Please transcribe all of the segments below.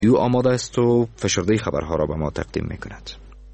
او آماده است و فشرده خبرها را به ما تقدیم می‌کند.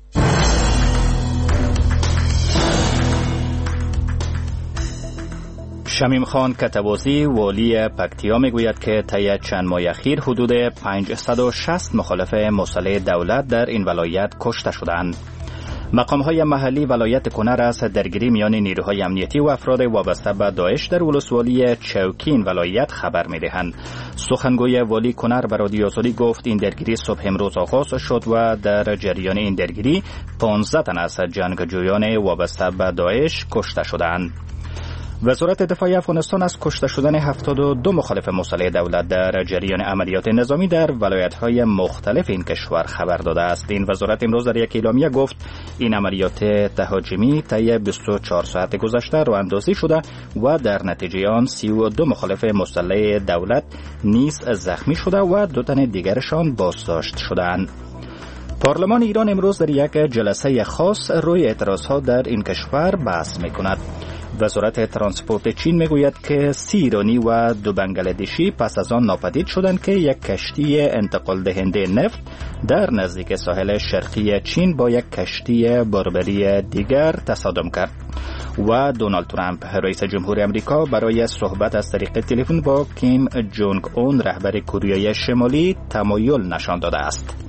شمیم خان کتوازی والی پکتیا میگوید که طی چند ماه اخیر حدود 560 مخالف مسلح دولت در این ولایت کشته شدند. مقام‌های محلی ولایت کنر از درگیری میان نیروهای امنیتی و افراد وابسته به داعش در ولسوالی چوکین ولایت خبر می‌دهند. سخنگوی والی کنر به رادیو آزادی گفت این درگیری صبح امروز آغاز شد و در جریان این درگیری 15 تن از جنگجویان وابسته به داعش کشته شدند. وزارت دفاع افغانستان از کشته شدن 72 مخالف مسلح دولت در جریان عملیات نظامی در ولایت‌های مختلف این کشور خبر داده است. این وزارت امروز در یک اعلامیه گفت این عملیات تهاجمی طی 24 ساعت گذشته راه‌اندازی شده و در نتیجه آن 32 مخالف مسلح دولت نیز زخمی شده و 2 تن دیگرشان بازداشت شدند. پارلمان ایران امروز در یک جلسه خاص روی اعتراضات در این کشور بحث می‌کند. وزارت ترانسپورت چین میگوید که 30 ایرانی و 2 بنگلادشی پس از آن ناپدید شدند که یک کشتی انتقال دهنده نفت در نزدیک ساحل شرقی چین با یک کشتی باربری دیگر تصادم کرد. و دونالد ترامپ رئیس جمهور آمریکا برای صحبت از طریق تلفن با کیم جونگ اون رهبر کره شمالی تمایل نشان داده است.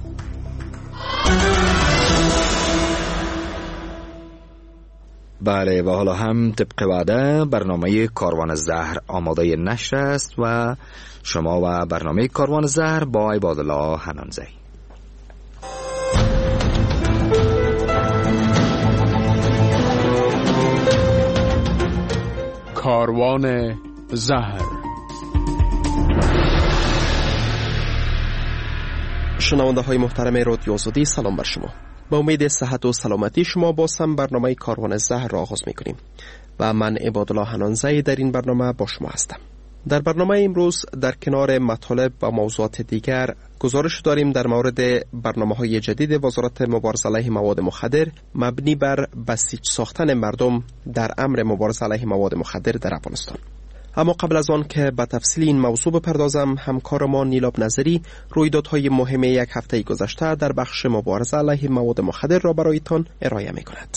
بله و حالا هم طبق وعده برنامه کاروان زهر آماده نشر است و شما و برنامه کاروان زهر با عبادالله حنانزی. کاروان زهر. شنونده های محترم رادیو آزادی، سلام بر شما. با امید صحت و سلامتی شما بازم برنامه کاروان زهر را آغاز می‌کنیم و من عبادالله حنانزی در این برنامه با شما هستم. در برنامه امروز در کنار مطالب و موضوعات دیگر گزارش داریم در مورد برنامه‌های جدید وزارت مبارزه علیه مواد مخدر مبنی بر بسیج ساختن مردم در امر مبارزه علیه مواد مخدر در افغانستان. اما قبل از آن که به تفصیل این موضوع بپردازم، همکار ما نیلاب نظری رویدادهای مهم یک هفته گذشته در بخش مبارزه علیه مواد مخدر را برایتان ارائه می‌کند.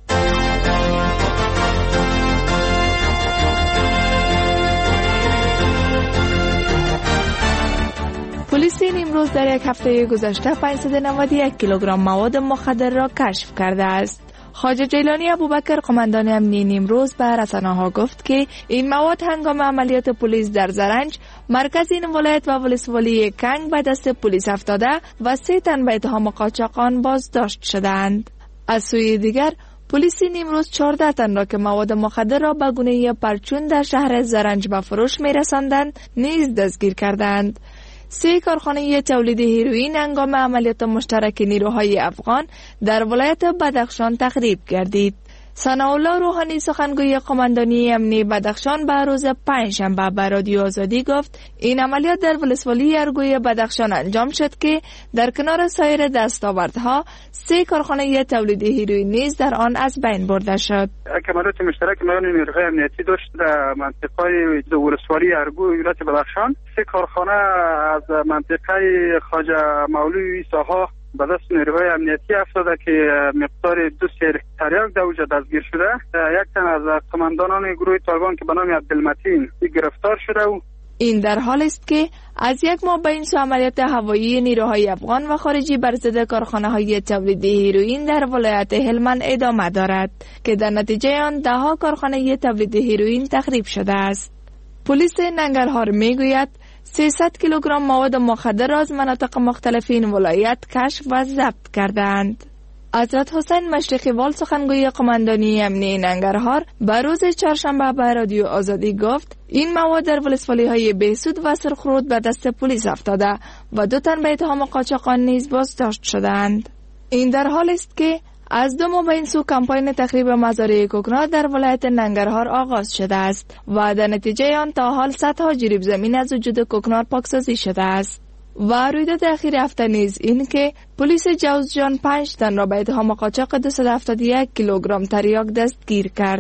پلیس امروز در یک هفته گذشته 591 کیلوگرم مواد مخدر را کشف کرده است. خواجه جیلانی ابوبکر قماندان امنیه نیمروز به رسانه‌ها گفت که این مواد هنگام عملیات پلیس در زرنج مرکز این ولایت و ولسوالی کنگ به دست پلیس افتاده و 3 تن به اتهام قاچاق آن بازداشت شدند. از سوی دیگر پلیس نیمروز 14 تن را که مواد مخدر را به گونه پرچون در شهر زرنج به فروش می‌رساندند نیز دستگیر کردند. 3 کارخانه تولید هیروئین هنگام عملیات مشترک نیروهای افغان در ولایت بدخشان تخریب گردید. ثناءالله روحانی سخنگوی قماندانی امنیه بدخشان به روز پنجشنبه به رادیو آزادی گفت این عملیات در ولسوالی ارگوی بدخشان انجام شد که در کنار سایر دستاوردها 3 کارخانه تولید هیروئین نیز در آن از بین برده شد. عملیات مشترک میان نیروهای امنیتی داشت در منطقه ولسوالی ارگوی ولایت بدخشان. 3 کارخانه از منطقه خواجه مولوی عیسی‌ها به دست نیروهای امنیتی افتاده که مقدار 2 سیر تریاک در اوجا دستگیر شده. 1 تن از قماندانان گروه طالبان که به نام عبدالمتین گرفتار شده. این در حال است که از 1 ماه به این سو عملیات هوایی نیروهای افغان و خارجی بر ضد کارخانه‌های تولید هیروئین در ولایت هلمند ادامه دارد که در نتیجه آن 10 کارخانه تولید هیروئین تخریب شده است. پلیس ننگرهار میگوید 300 کیلوگرم مواد مخدر از مناطق مختلف این ولایت کشف و ضبط کردند. حضرت حسین مشرقی وال سخنگوی قماندانی امنیه ننگرهار به روز چهارشنبه به رادیو آزادی گفت این مواد در ولسوالی‌های بهسود و سرخرود به دست پلیس افتاده و 2 تن به اتهام قاچاقان نیز بازداشت شدند. این در حال است که از 2 ماه به این سو کمپاین تخریب مزارع کوکنار در ولایت ننگرهار آغاز شده است و در نتیجه آن تا حال صدها جریب زمین از وجود کوکنار پاکسازی شده است. و رویداد اخیر هفته نیز این که پلیس جوزجان 5 تن را به اتهام قاچاق 271 کیلوگرم تریاک دستگیر کرد.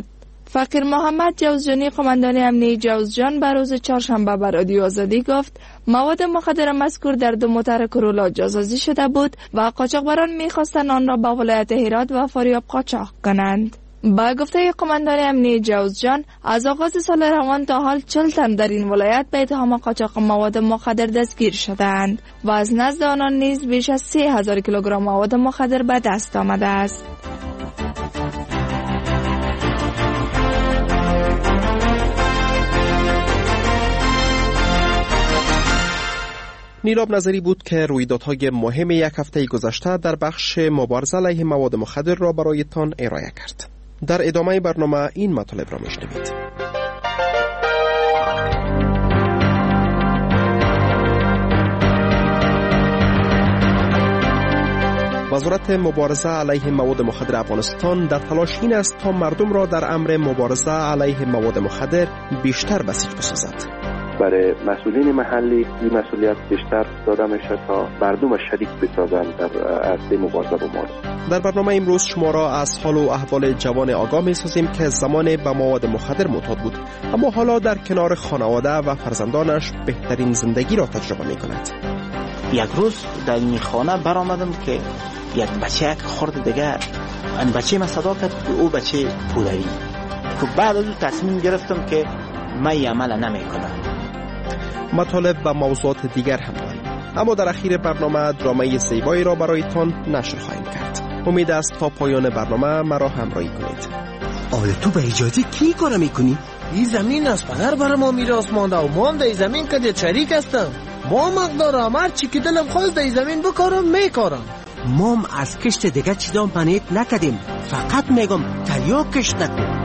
فقیر محمد جوزجانی قماندان امنیه جوزجان به روز چهارشنبه به رادیو آزادی گفت مواد مخدر مذکور در 2 موتر کرولا جاسازی شده بود و قاچاقبران می‌خواستند آن را به ولایت هرات و فاریاب قاچاق کنند. با گفته قماندان امنیه جوزجان از آغاز سال روان تا حال 40 تن در این ولایت به اتهام قاچاق مواد مخدر دستگیر شدند و از نزد آنان نیز بیش از 3000 کیلوگرم مواد مخدر به دست آمده است. نیلاب نظری بود که رویدادهای مهم یک هفته گذشته در بخش مبارزه علیه مواد مخدر را برایتان ارائه کرد. در ادامه برنامه این مطالب را میشنوید. وزارت مبارزه علیه مواد مخدر افغانستان در تلاش این است تا مردم را در امر مبارزه علیه مواد مخدر بیشتر بسیج بسازد. برای مسئولین محلی این مسئولیت بیشتر داده میشه تا مردم شریک بسازند در عرصه مبارزه با مواد. در برنامه امروز شما را از حال و احوال جوان آگاه می سازیم که زمان به مواد مخدر معتاد بود، اما حالا در کنار خانواده و فرزندانش بهترین زندگی را تجربه می کند. یک روز در این خانه برآمدم که یک بچه یک خورد دیگر این بچه من صدا کرد که او بچه پولایی. که بعد از تصمیم گرفتم که من این عمل نمی کنم. مطالب و موضوعات دیگر هم داریم، اما در اخیر برنامه درامای زیبایی را برایتان نشر خواهیم کرد. امید است تا پایان برنامه مرا همراهی کنید. آیا تو به اجازه کی کار میکنی؟ این زمین از پدر برای ما میراث مانده و ما هم در این زمین که شریک هستم. ما مقدارم هر چی که دلم خواست در این زمین بکارم میکارم. ما هم از کشت دیگه چیزا منعیت نکردیم، فقط میگم تریاک کشت نکن.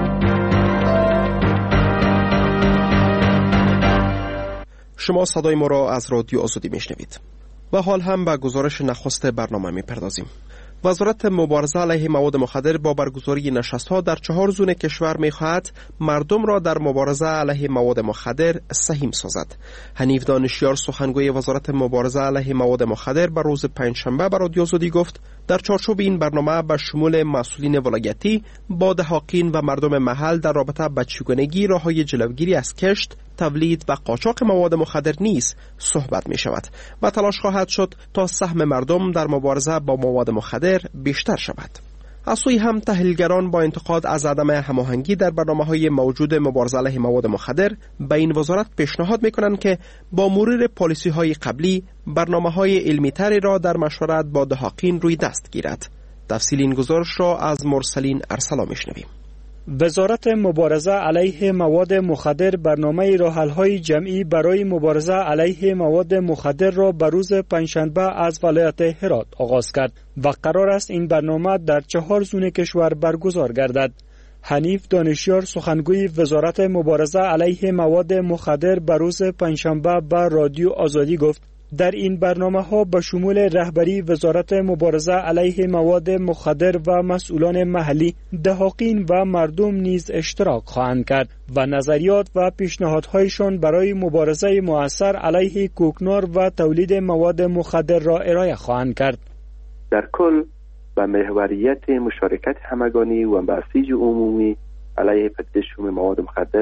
شما صدای ما را از رادیو آزادی میشنوید و حال هم به گزارش نخست برنامه میپردازیم. وزارت مبارزه علیه مواد مخدر با برگزاری نشست‌ها در 4 زون کشور می‌خواهد مردم را در مبارزه علیه مواد مخدر سهیم سازد. حنیف دانشیار سخنگوی وزارت مبارزه علیه مواد مخدر بر روز پنجشنبه به رادیو آزادی گفت در چارچوب این برنامه به شمول مسئولین ولایتی با دهاقین و مردم محل در رابطه با چگونگی راه‌های جلوگیری از کشت، تولید و قاچاق مواد مخدر نیز صحبت می شود و تلاش خواهد شد تا سهم مردم در مبارزه با مواد مخدر بیشتر شود. از سوی هم تحلیلگران با انتقاد از عدم هماهنگی در برنامه‌های موجود مبارزه علیه مواد مخدر به این وزارت پیشنهاد می‌کنند که با مرور پالیسی‌های قبلی برنامه‌های علمی‌تری را در مشورت با دهاقین روی دست گیرد. تفصیل این گزارش را از مرسلین ارسلا می‌شنویم. وزارت مبارزه علیه مواد مخدر برنامه راه‌حل‌های جمعی برای مبارزه علیه مواد مخدر را به روز پنجشنبه از ولایت هرات آغاز کرد و قرار است این برنامه در 4 زون کشور برگزار گردد. حنیف دانشیار سخنگوی وزارت مبارزه علیه مواد مخدر به روز پنجشنبه به رادیو آزادی گفت در این برنامه‌ها به شمول رهبری وزارت مبارزه علیه مواد مخدر و مسئولان محلی، دهاقین و مردم نیز اشتراک خواهند کرد و نظریات و پیشنهادهایشان برای مبارزه مؤثر علیه کوکنار و تولید مواد مخدر را ارائه خواهند کرد. در کل به محوریت مشارکت همگانی و بسیج عمومی علیه پدیده شوم مواد مخدر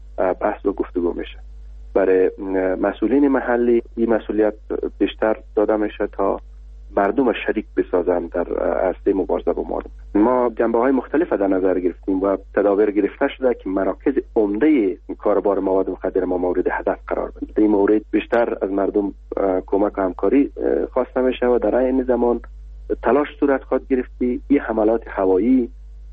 بحث و گفتگو میشه. برای مسئولین محلی این مسئولیت بیشتر داده میشه تا مردم شریک بسازند در عرصه مبارزه با مواد. ما جنبه‌های مختلف در نظر گرفتیم و تدابیر گرفته شده که مراکز عمده کاربار مواد مخدر ما مورد هدف قرار بگیرد. این مورد بیشتر از مردم کمک و همکاری خواسته میشه و در این زمان تلاش صورت خواهد گرفتی این حملات هوایی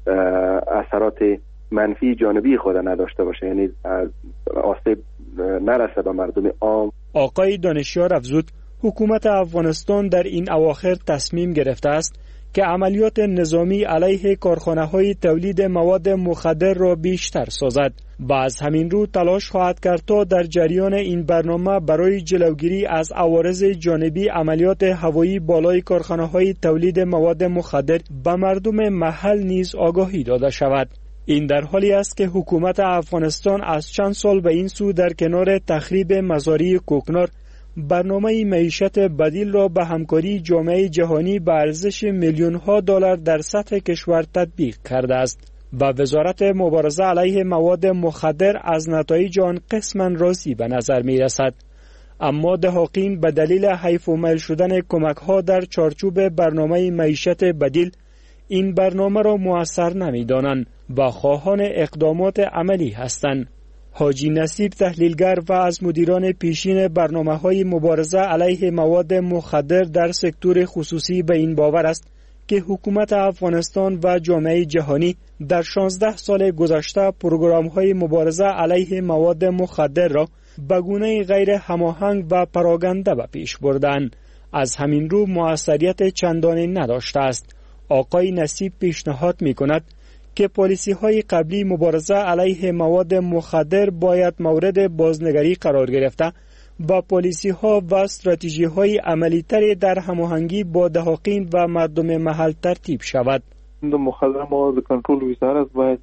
اثرات منفی جانبی خود نداشته باشه، یعنی آسیب نرسه به مردم عام. آقای دانشیار افزود حکومت افغانستان در این اواخر تصمیم گرفته است که عملیات نظامی علیه کارخانه‌های تولید مواد مخدر را بیشتر سازد و از همین رو تلاش خواهد کرد تا در جریان این برنامه برای جلوگیری از عوارض جانبی عملیات هوایی بالای کارخانه‌های تولید مواد مخدر به مردم محل نیز آگاهی داده شود. این در حالی است که حکومت افغانستان از چند سال به این سو در کنار تخریب مزارع کوکنار برنامه معیشت بدیل را به همکاری جامعه جهانی به ارزش میلیون‌ها دلار در سطح کشور تطبیق کرده است. و وزارت مبارزه علیه مواد مخدر از نتایج آن قسما راضی به نظر می رسد. اما دهاقین به دلیل حیف و میل شدن کمک ها در چارچوب برنامه معیشت بدیل این برنامه را مؤثر نمی دانند و خواهان اقدامات عملی هستند. حاجی نصیب تحلیلگر و از مدیران پیشین برنامه‌های مبارزه علیه مواد مخدر در سکتور خصوصی به این باور است که حکومت افغانستان و جامعه جهانی در 16 سال گذشته پروگرام‌های مبارزه علیه مواد مخدر را به گونه غیر هماهنگ و پراگنده به پیش بردند. از همین رو موثریت چندانی نداشته است. آقای نصیب پیشنهاد می‌کند که پالیسی‌های قبلی مبارزه علیه مواد مخدر باید مورد بازنگری قرار گرفته و پالیسی‌ها و استراتژی‌های عملی‌تر در هماهنگی با دهاقین و مردم محل ترتیب شود. مخدر مواد کنترل وزارت باید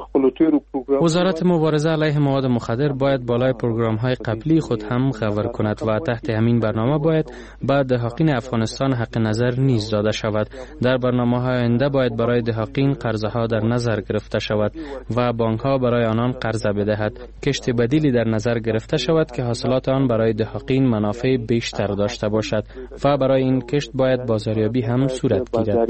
وزارت مبارزه علیه مواد مخدر باید بالای پروگرام‌های قبلی خود هم خبر کند و تحت همین برنامه باید به دهاقین افغانستان حق نظر نیز داده شود. در برنامه‌های آینده باید برای دهاقین قرضه‌ها در نظر گرفته شود و بانک‌ها برای آنان قرضه بدهد. کشت بدیلی در نظر گرفته شود که حاصلات آن برای دهاقین منافع بیشتر داشته باشد و برای این کشت باید بازاریابی هم صورت گیرد.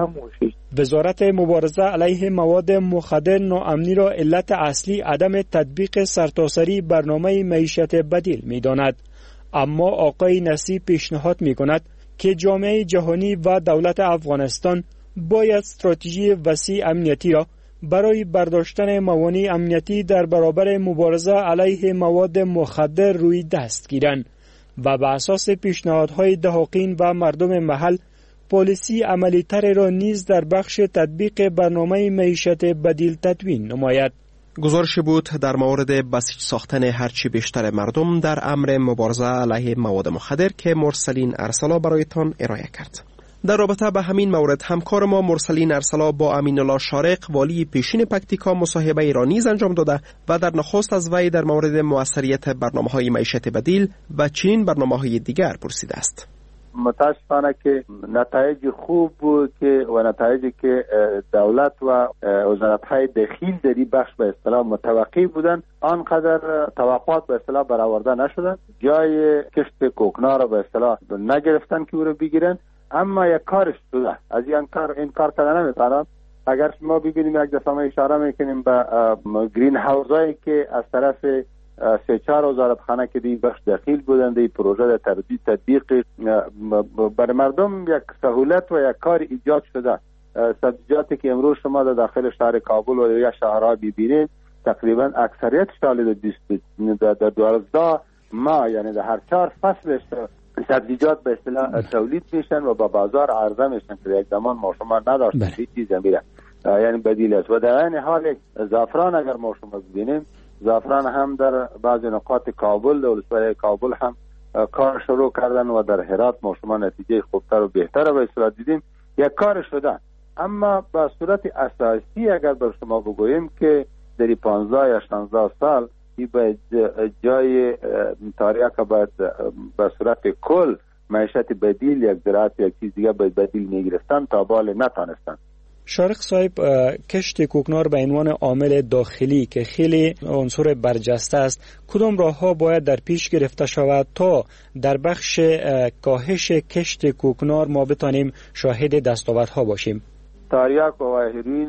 وزارت مبارزه علیه مواد مخدر ناامنی را علت اصلی عدم تطبیق سرتاسری برنامه معیشت بدیل می داند. اما آقای نصیب پیشنهاد می کند که جامعه جهانی و دولت افغانستان باید استراتژی وسیع امنیتی را برای برداشتن موانع امنیتی در برابر مبارزه علیه مواد مخدر روی دست گیرند و بر اساس پیشنهادهای دهاقین و مردم محل پالیسی عملی تر را نیز در بخش تطبیق برنامه معیشت بدیل تدوین نماید. گزارش بود در مورد بسیج ساختن هرچی بیشتر مردم در امر مبارزه علیه مواد مخدر که مرسلین ارسلا برایتان ارائه کرد. در رابطه به همین مورد همکار ما مرسلین ارسلا با امین الله شارق والی پیشین پکتیکا مصاحبه را نیز انجام داده و در نخست از وی در مورد موثریت برنامه‌های معیشت بدیل و چنین برنامه‌های دیگر پرسیده است. متاسفانه که نتایج خوب که و نتایجی که دولت و وزارت‌های داخل در این بخش به اصطلاح متوقع بودن آنقدر توقعات به اصطلاح برآورده نشدن. جای کشت کوکنار را به اصطلاح نگرفتن که او را بگیرن، اما یک کارش شده. از این کار کردن نمیتونن. اگر ما ببینیم یک دفعه اشاره میکنیم به گرین هاوزایی که از طرف 3-4 وزارتخانه که دی بخش داخل بودند، این پروژه در تطبیق برای مردم یک سهولت و یک کار ایجاد شده. سبزیجاتی که امروز شما در داخل شهر کابل و یا شهرها ببینید تقریبا اکثریت سال در 12 ماه یعنی در هر 4 فصلش سبزیجات به اصطلاح تولید میشن و با بازار عرضه میشن که یک زمان ما شما نداشتیم هیچ چیزی میره یعنی بدیل است. و در این حال زعفران اگر ما شما ببینیم، زعفران هم در بعضی نقاط کابل، ولسوالی کابل هم کار شروع کردن و در هرات ما شما نتیجه خوبتر و بهتر به اصطلاح دیدیم. یک کار شده، اما به صورت اساسی اگر بر شما بگوییم که در 15 یا 16 سال این به جای تاریخ باید به صورت کل معیشت بدیل یک زراعت یک چیز دیگه باید بدیل میگرفتن تا بال نتانستن. شارق صاحب، کشت کوکنار به عنوان عامل داخلی که خیلی عنصر برجسته است، کدام راه‌ها باید در پیش گرفته شود تا در بخش کاهش کشت کوکنار ما بتانیم شاهد دستاوردها باشیم؟ تاریاک و هیروئین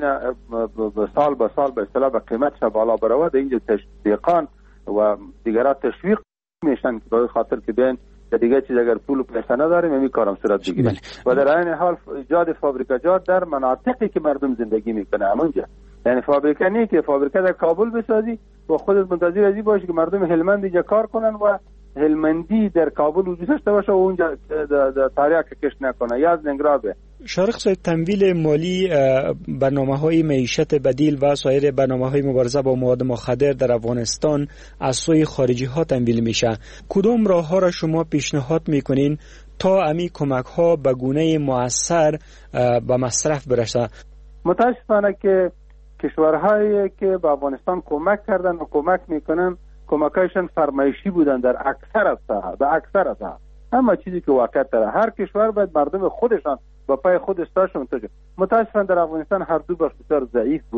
سال به سال به اصطلاح به قیمتش بالا برود. اینجا تشویقان و دیگرها تشویق میشن که به خاطر که بین دیگه چیز اگر پول و پیسه نداریم همین کارم صورت بگیریم. و در این حال ایجاد فابریکاجات در مناطقی که مردم زندگی میکنه همونجا، یعنی فابریکه نه که فابریکه در کابل بسازی و خودت منتظر ازی باشی که مردم هلمند اینجا کار کنن و هلمندی در کابل وجود داشته باشه و اونجا تاریخ کش نکنه یا از ننگرابه. شارق صاحب، تمویل مالی برنامه‌های معیشت بدیل و سایر برنامه‌های مبارزه با مواد مخدر در افغانستان از سوی خارجی‌ها تمویل میشه. کدام راه‌ها را شما پیشنهاد میکنین تا امی کمک‌ها به گونه مؤثر به مصرف برسه؟ متاسفانه که کشورهایی که به افغانستان کمک کردن و کمک میکنن کمکایشان فرمایشی بودن در اکثر ساحات. اما چیزی که واقعیت داره، هر کشور باید مردم خودشان با پای خود استاشون. متاسفانه در افغانستان هر دو بخش بسیار ضعیف بوده.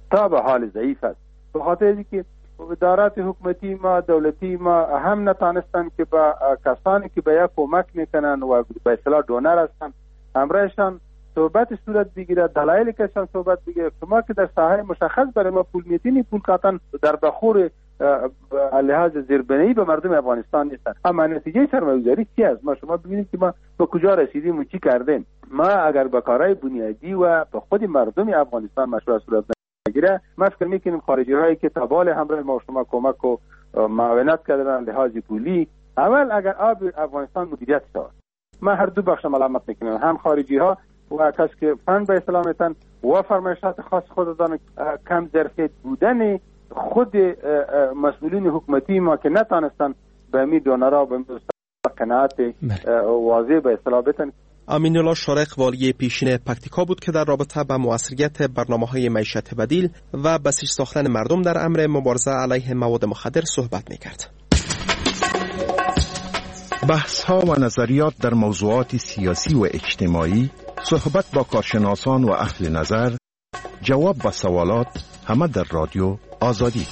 تا به حال ضعیف است. به خاطر اینکه ادارات حکومتی ما، دولتی ما هم نتانستند که با کسانی که به یک کمک میکنن و به اصطلاح دونر هستند همراهشان صحبت صورت بگیره، دلایل کشان صحبت بگیره. شما که در ساحه مشخص برای ما پول میدین، پول قطعا در بخور لحاظ زیربنایی به مردم افغانستان نیستن. اما نتیجه سرمایه‌گذاری چی است؟ شما ببینید که ما به کجا رسیدیم و چی کردیم. ما اگر به کارهای بنیادی و به خود مردم افغانستان مشروع صورت نگیره، ما فکر میکنیم خارجی هایی که تبال همراه ما شما کمک و معاونت کردن لحاظ پولی، اول اگر آب افغانستان مدیریت شود، ما هر دو بخش ملامت میکنیم، هم خارجی ها و کسی که فند به اسلامتن و فرمایشات خاص خودتان، کم ظرفیت بودن خود مسئولین حکومتی ما که نتانستن به می دونرها و به می قناعت واضح به اصطلاح بتن. امین الله شارق والی پیشین پکتیکا بود که در رابطه با موثریت برنامه‌های معیشت بدیل و بسیج ساختن مردم در امر مبارزه علیه مواد مخدر صحبت می‌کرد. بحث‌ها و نظریات در موضوعات سیاسی و اجتماعی، صحبت با کارشناسان و اهل نظر، جواب به سوالات، همه در رادیو آزادی.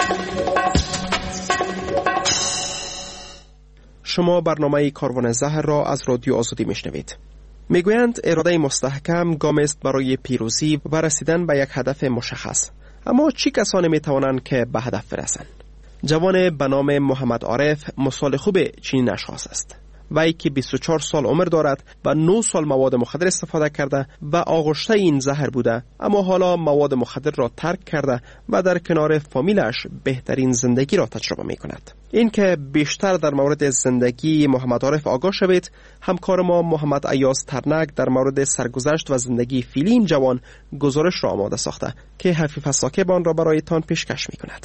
شما برنامه کاروان زهر را از رادیو آزادی میشنوید. میگویند اراده مستحکم گام است برای پیروزی و رسیدن به یک هدف مشخص. اما چی کسانی میتوانند که به هدف برسند؟ جوان به نام محمد عارف مثال خوب چنین اشخاص است. وی که 24 سال عمر دارد و 9 سال مواد مخدر استفاده کرده و آغشته این زهر بوده، اما حالا مواد مخدر را ترک کرده و در کنار فامیلش بهترین زندگی را تجربه می کند. این که بیشتر در مورد زندگی محمد عارف آگاه شوید، همکار ما محمد ایاز ترنک در مورد سرگذشت و زندگی فعلی این جوان گزارش را آماده ساخته که حفیظ ساکب آن را برایتان پیشکش می کند.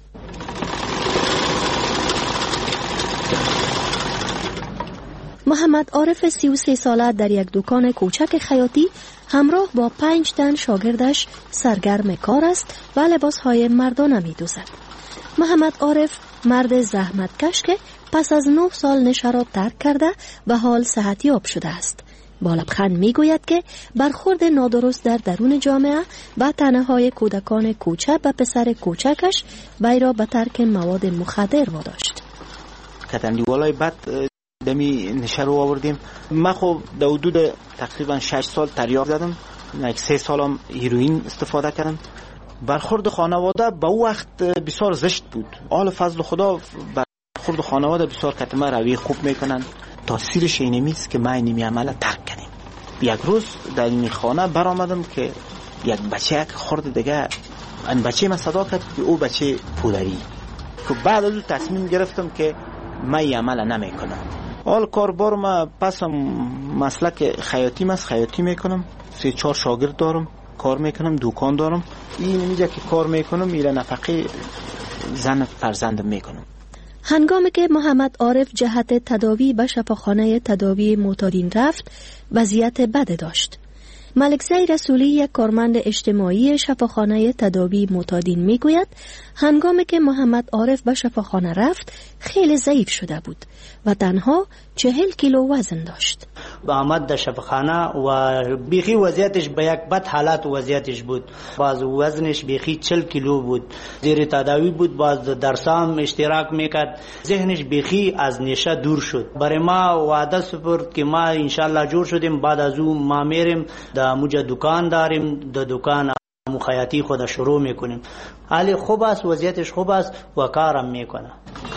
محمد عارف 33 ساله در یک دکان کوچک خیاطی همراه با 5 تن شاگردش سرگرم کار است و لباسهای مردانه می دوزد. محمد عارف مرد زحمتکش که پس از 9 سال نشه را ترک کرده و حال صحتیاب شده است. با لبخند می گوید که برخورد نادرست در درون جامعه و طعنه‌های کودکان کوچک و پسر کوچکش وی را به ترک مواد مخدر واداشت. کتندیوالای بد دمی نشه رو آوردیم. من خب در حدود تقریبا 6 سال تریاک زدم، 3 سالم هیروئین استفاده کردم. برخورد خانواده به وقت بسیار زشت بود. آل فضل خدا برخورد خانواده بسیار کتمه روی خوب میکنن. تاثیرش اینمی است که من اینمی عمل ترک کردیم. یک روز در این خانه برآمدم که یک بچه خورد دیگه، این بچه من صدا کرد که او بچه پولری. که بعد از اون تصمیم گرفتم که من این عمل نمیکنم. حال کاربار ما پسم مسلک خیاطی میکنم. 3-4 شاگرد دارم، کار میکنم، دکان دارم. این اینجا که کار میکنم ایره نفقه زن فرزندم میکنم. هنگامی که محمد عارف جهت تداوی به شفاخانه تداوی معتادین رفت، وضعیت بد داشت. ملکزی رسولی یک کارمند اجتماعی شفاخانه تداوی معتادین میگوید هنگامی که محمد عارف به شفاخانه رفت خیلی ضعیف شده بود و تنها 40 کیلو وزن داشت. با آمد در شفاخانه و بیخی وضعیتش به یک بد حالت وضعیتش بود. باز وزنش بیخی 40 کیلو بود. زیر تداوی بود، باز درسام اشتراک میکرد. ذهنش بیخی از نشه دور شد. برای ما وعده سپرد که ما انشالله جور شدیم، بعد از اون ما میریم در موجه دکان داریم، در دکان مخیاطی خود شروع میکنیم. حالی خوب است، وضعیتش خوب است و کارم میکنه.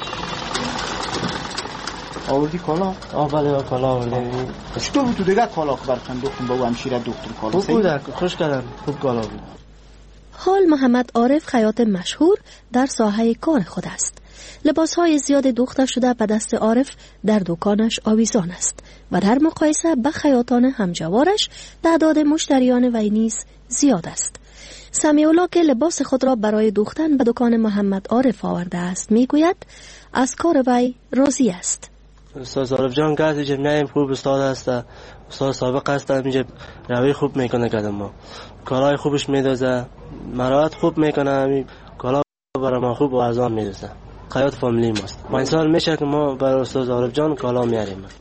آوردی کالا؟ بله کالا آوردی. چطور بود تو دیگه کالا که براتون دوختم با همشیره دوختم کالا؟ خوب بود، خوش کردم، خوب کالا بود. حال محمد عارف خیاط مشهور در ساحه کار خود است. لباسهای زیاد دوخته شده به دست عارف در دکانش آویزان است و در مقایسه با خیاطان همجوارش تعداد مشتریان وی نیز زیاد است. سمیعالله که لباس خود را برای دوختن به دکان محمد عارف آورده است میگوید از کار وی راضی است. استاد عارف جان که جمعه خوب استاد است، استاد سابق است، اینجا روی خوب میکنه کردم ما کارهای خوبش میدازه، مراعات خوب میکنه، کالا برای ما خوب و ارزان میدازه. خیاط فامیلی ماست. ما این سال میشه که ما برای استاد عارف جان کالا میاریم.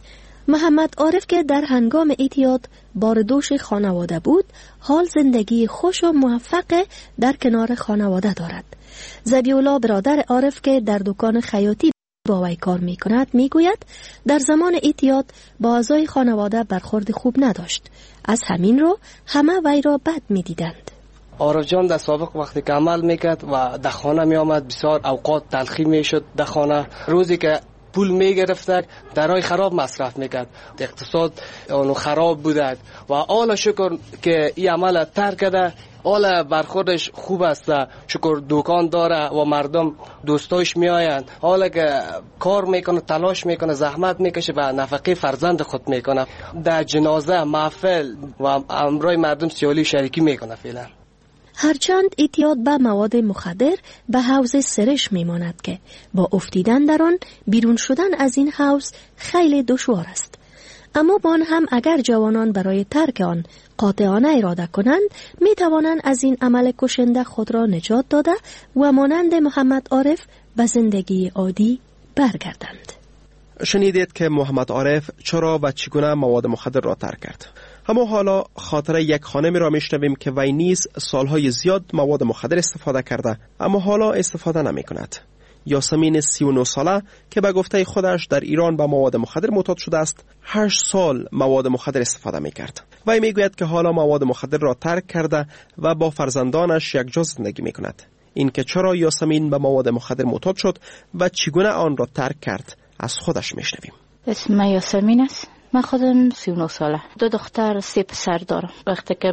محمد عارف که در هنگام اعتیاد باردوش خانواده بود، حال زندگی خوش و موفق در کنار خانواده دارد. ذبیح‌الله برادر عارف که در دکان خیاطی با وی کار می کند می گوید در زمان اعتیاد با اعضای خانواده برخورد خوب نداشت. از همین رو همه وی را بد می دیدند. عارف جان در سابق وقتی که عمل میکرد و در خانه می آمد بسیار اوقات تلخی می شد. در خانه روزی که پول می گرفت درای خراب مصرف میکرد، اقتصاد اونو خراب بوده و حالا شکر که این عمل ترک کرده، حالا برخوردش خوب است، شکر دکان داره و مردم دوستایش میآیند، حالا که کار میکنه، تلاش میکنه، زحمت میکشه و نفقه فرزند خود میکنه، در جنازه، محفل و امرای مردم سیالی شریکی میکنه. فعلا هرچند اعتیاد به مواد مخدر به حوض سرش میماند که با افتیدن در آن بیرون شدن از این حوض خیلی دشوار است، اما با آن هم اگر جوانان برای ترک آن قاطعانه اراده کنند می توانند از این عمل کشنده خود را نجات داده و مانند محمد عارف به زندگی عادی برگردند. شنیدید که محمد عارف چرا و چگونه مواد مخدر را ترک کرد. اما حالا خاطره یک خانمی را میشنویم که وی نیز سالهای زیاد مواد مخدر استفاده کرده اما حالا استفاده نمی کند. یاسمین 39 ساله که به گفته خودش در ایران به مواد مخدر معتاد شده است، 8 سال مواد مخدر استفاده می کرد. وی می گوید که حالا مواد مخدر را ترک کرده و با فرزندانش یک جا زندگی می کند. این که چرا یاسمین به مواد مخدر معتاد شد و چگونه آن را ترک کرد از خودش می شنویم. اسم یاسمین است. من خودم 39 ساله، 2 دختر 3 پسر دارم. وقتی که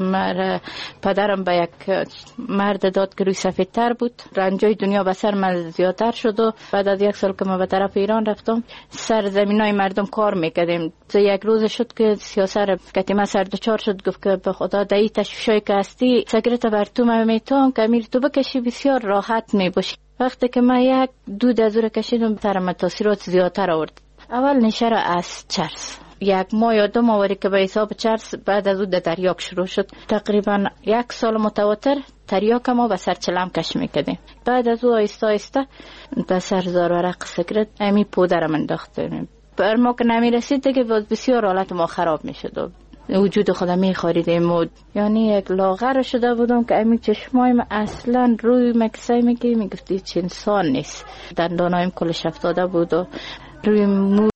پدرم به یک مرد داد که روی سفیدتر بود، رنجای دنیا به سر من زیادتر شد و بعد از 1 سال که من به طرف ایران رفتم، سر زمینای مردم کار میکردیم. یک روز شد که سیاسر کتیمه سر دچار شد، گفت که به خدا دایی تشویشای که هستی سیگارت بر تو من میتونم که امیر تو بکشی، بسیار راحت میباشی. وقتی که من 1-2 دزور کشیدم، سرم تاثیرات زیادتر آورد. اول نشه را از چرس 1 ماه یا 2 ماه که به حساب چرس، بعد از او در تریاک شروع شد. تقریبا 1 سال متواتر تریاک ما به سر چلم کش میکردیم. بعد از او آیسته آیسته به سر زار ورق سیگارت امی پودر من انداختیم. بر ما که نمیرسید دیگه بسیار حالت ما خراب میشد. وجود خودم میخوریدیم، یعنی یک لاغر شده بودم که امی چشمایم اصلا روی مکسای میگفتی چه انسان نیست. دندانایم کلش افتاده بود و روی مو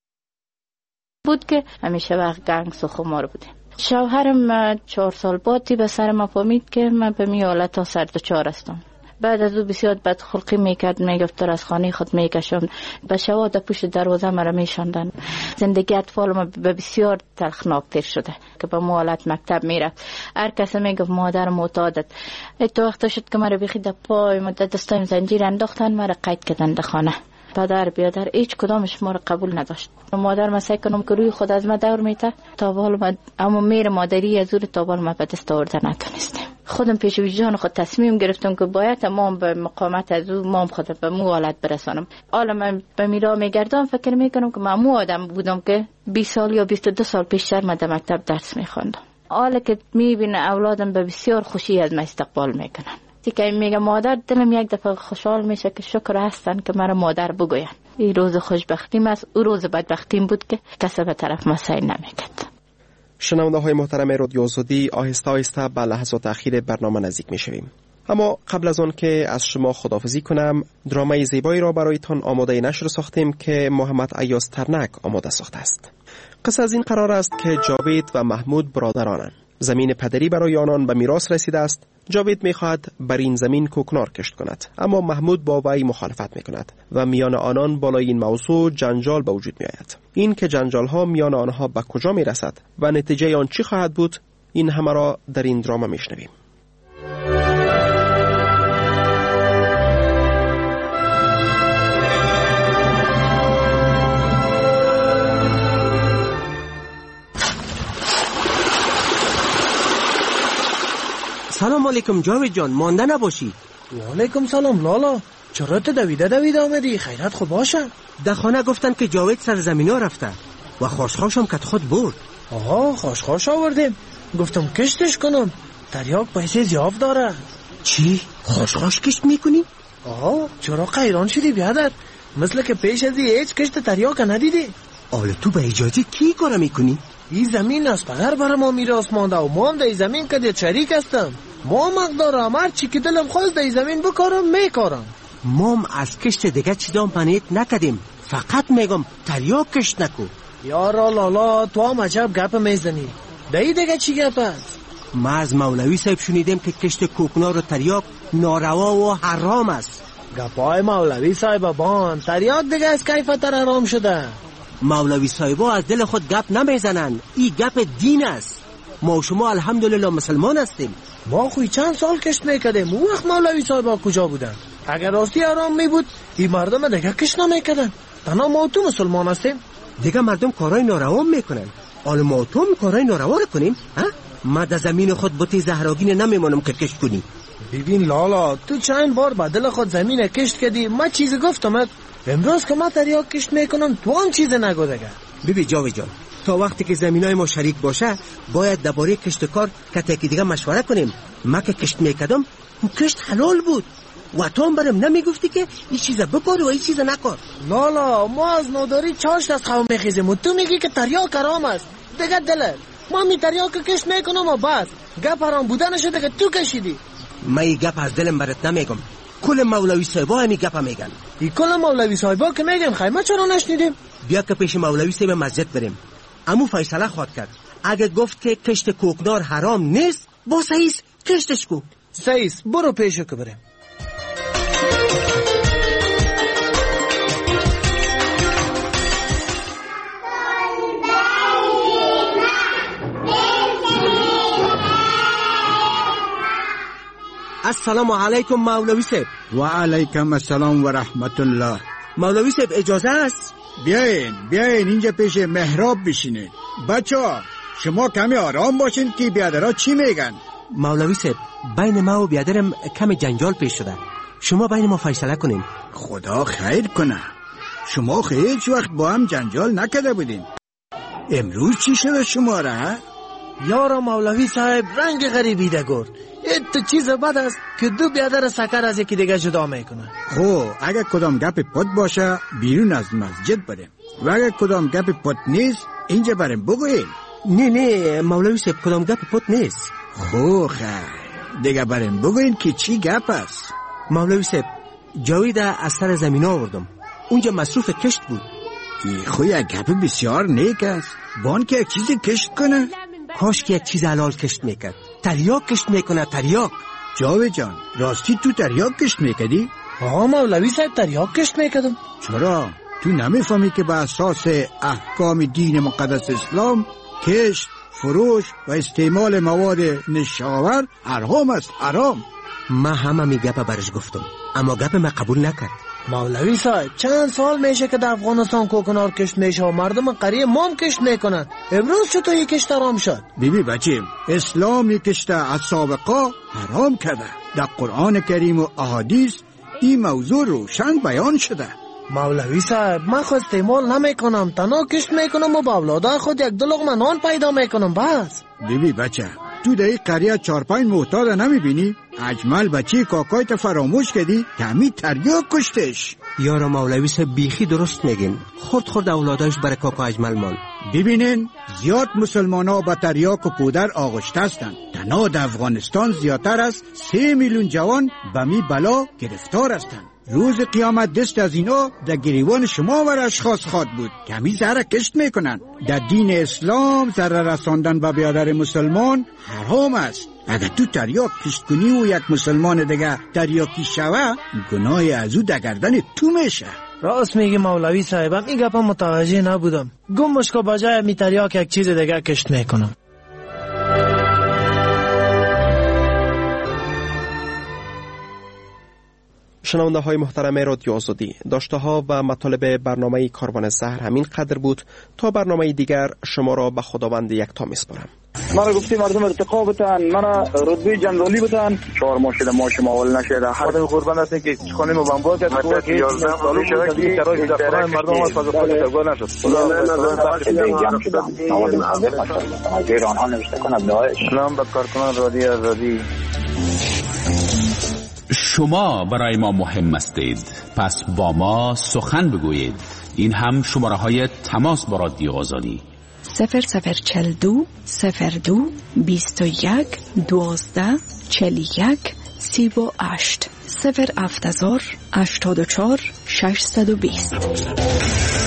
بود که همیشه وقت گنگ سخمار بودیم. شوهرم 4 سال بعدی به سر ما فهمید که من به می حالت ها سر دچار هستم. بعد از او بسیار بدخلقی میکرد، میگفت از خانه خود میکشم، به شواد پشت دروازه مرا میشاندن. زندگی اطفال ما به بسیار تلخناکتر شده که به حالت مکتب میره. هر کس میگفت مادر معتادت. تو وقت شد که مرا بخی در پای مدت دستایم زنجیر انداختن، مرا قید کردن در خانه. پدر بیادر هیچ کدامش ما رو قبول نداشت. مادر مسعی کنم که روی خود از ما دور میته تا بال اما میر مادری از اون تا بال ما به دست آورده نتونستیم. خودم پیش وجدان خود تصمیم گرفتم که باید تمام به مقامت از او مام خود به مو حالت برسانم. حالا من به میرا میگردم، فکر میکنم که من مو آدم بودم که 20 سال یا 22 سال پیشتر من در مکتب درس میخوندم. حالا که میبینه اولادم به بسیار خوشی از من استقبال میکنن. که میگه مادر، دلم یک دفعه خوشحال میشه که شکر هستن که مرا مادر بگوین. این روز خوشبختیم است، او روز بدبختیم بود که کسی به طرف ما سعی نمیکرد. شنونده های محترم رادیو آزادی، آهسته آهسته به لحظات اخیر برنامه نزدیک میشویم. اما قبل از آن که از شما خداحافظی کنم، درامای زیبایی را برایتان آماده نشر ساختیم که محمد ایاز ترنک آماده ساخته است. قصه از این قرار است که جاوید و محمود برادرانند. زمین پدری برای آنان به میراث رسیده است. جاوید می‌خواهد بر این زمین کوکنار کشت کند، اما محمود با وی مخالفت می‌کند و میان آنان بالای این موضوع جنجال به وجود می‌آید. این که جنجال‌ها میان آنها به کجا می‌رسد و نتیجه آن چی خواهد بود، این همه را در این دراما می‌شنویم. سلام علیکم جاوید جان، مانده نباشی. و علیکم سلام لالا، چرا تو دویده آمدی؟ خیرت خوب باشه؟ در خانه گفتن که جاوید سر زمینا رفته و خاشخاشم کت خود برد. آها، خاشخاش آوردیم، گفتم کشتش کنم، تریاک پیسه زیاد داره. چی؟ خاشخاش کشت میکنی؟ آها، چرا قیران شدی بیادر؟ مثل که پیش ازی هیچ کشت تریاک ندیدی؟ حالا تو به اجازه کی کار میکنی؟ این زمین از پدر برای ما میراث مانده و ما هم در این زمین که شریک هستم. ما مقدارم هر چی که دلم خواست در این زمین بکارم میکارم. ما هم از کشت دیگه چیزام پنیت نکدیم، فقط میگم تریاک کشت نکو. یارا لالا تو هم عجب گپ میزنی. در این دیگه چی گپ است؟ ما از مولوی صاحب شنیدیم که کشت کوکنار و تریاک ناروا و حرام است. گپای مولوی صاحب بان تریاک دیگه از کیفتر حرام شده. مولوی صاحبا از دل خود گپ نمیزنن، این گپ دین است. ما و شما الحمدلله مسلمان هستیم. ما خوی چند سال کشت میکردیم، اون وقت مولوی صاحبا کجا بودن؟ اگر راستی حرام می بود این مردم دیگه کشت نمیکردن. تنها ما تو مسلمان هستیم. دیگه مردم کارهای ناروا میکنن، حالا ما تو کارهای ناروا رو کنیم؟ ما در زمین خود بوتی زهراگین نمیمونم که کشت کنی. ببین لالا تو چند بار با دل خود زمین کشت کردی، ما چیزی گفتم؟ امروز که ما تریاک کشت میکنم تو هم چیز نگو دیگه. ببین جاوید جان، تا وقتی که زمینای ما شریک باشه باید درباره کشت کار کتکی دیگه مشوره کنیم. ما که کشت میکردم اون کشت حلال بود و تو هم برم نمیگفتی که این چیزا بکار و این چیزا نکار. لالا ما از ناداری چاشت از قوم میخیزیم و تو میگی که تریاک حرام است. دیگه دلت ما می تریاک کشت میکنم و بس گپ حرام بودنشو دیگه تو کشیدی. من این گپ از دلم برات نمیگم، کل مولوی صاحبا همین گپ میگن. این کل مولوی صاحبا که میگم خیمه چرا نشنیدیم؟ بیا که پیش مولوی صاحب مسجد بریم. امو فیصله خواهد کرد. اگه گفت که کشت کوکنار حرام نیست با سعیس کشتش کو. سعیس برو پیشو که بریم. السلام علیکم مولوی صاحب. و علیکم السلام و رحمت الله. مولوی صاحب اجازه است؟ بیاین اینجا پیش محراب بشینید. بچه‌ها شما کمی آرام باشین که بیادرها چی میگن. مولوی صاحب بین ما و بیادرم کمی جنجال پیش شده، شما بین ما فیصله کنین. خدا خیر کنه. شما هیچ وقت با هم جنجال نکرده بودین، امروز چی شده شما را؟ یارا مولوی صاحب رنگ غریبی ده گرد. این چیز بد است که دو بیادر سکر از یکی دیگه جدا میکنه. خب اگر کدام گپ پت باشه بیرون از مسجد بریم و اگر کدام گپ پت نیست اینجا بریم بگوییم. نه مولوی صاحب کدام گپ پت نیست. خب خیر دیگه بریم بگوییم که چی گپ است. مولوی صاحب جاوید از سر زمین آوردم، اونجا مصروف کشت بود. خو یک گپ بسیار نیک است. بان که یک چیزی کشت کنه، کاش که یک چیز حلال کشت میکرد. تریاک کشت میکنه تریاک. جاوید جان راستی تو تریاک کشت میکردی؟ مولوی صاحب تریاک کشت میکردم. چرا؟ تو نمیفهمی که به اساس احکام دین مقدس اسلام کشت، فروش و استعمال مواد نشاور حرام است، حرام. من همه می گپ برش گفتم اما گپ من قبول نکرد. مولوی صاحب چند سال میشه که در افغانستان کوکنار کشت میشه و مردم قریه مام کشت میکنن، امروز چطور یک کشت حرام شد؟ بیبی بچیم اسلام یک کشت از سابقا حرام کرده. در قرآن کریم و احادیث این موضوع روشن بیان شده. مولوی صاحب من خود استعمال نمیکنم، تنها کشت میکنم و با اولادای خود یک دو لقمه نان پیدا میکنم بس. بیبی بچه تو در این قریه 4-5 معتاد نمیبینی؟ اجمل بچه کاکایت فراموش کردی که همین تریاک کشتش. یارا مولوی صاحب بیخی درست میگین، خورد اولادایش برای کاکا اجمل مان. ببینین زیاد مسلمان ها با تریاک و پودر آغشته هستند. تنها در افغانستان زیادتر از 3 میلیون جوان به می بلا گرفتار هستند. روز قیامت دست از اینا در گریوان شما و اشخاص خواد بود که همین زهر کشت میکنن. در دین اسلام زهر رساندن به بیادر مسلمان حرام است. اگر تو تریاک کشت کنی و یک مسلمان دیگه تریاکی شوه گناه از او در گردن تو میشه. راست میگی مولوی صاحبم، این گپم متوجه نبودم. گمش که بجای می تریاک یک چیز دیگه کشت میکنم. شنونده های محترم رادیو آزادی، داشته ها و مطالب برنامه کاروان زهر همین قدر بود. تا برنامه دیگر شما را به خداوند یکتا میسپارم. مرا گفتی مردم ارتقا بتن، مرا رتبه جنرالی بتن. 4 ماه شده ماش معول نشده. خودم قربان هستم که خانه ما بمبار کرد. تو که 11 سال شده که ترای در مردم از فاز خود ترگاه نشد. سلام به کارکنان رادیو آزادی. شما برای ما مهم هستید، پس با ما سخن بگویید. این هم شماره های تماس با رادیو آزادی 0042 02 21 12 41 38 070 84 620.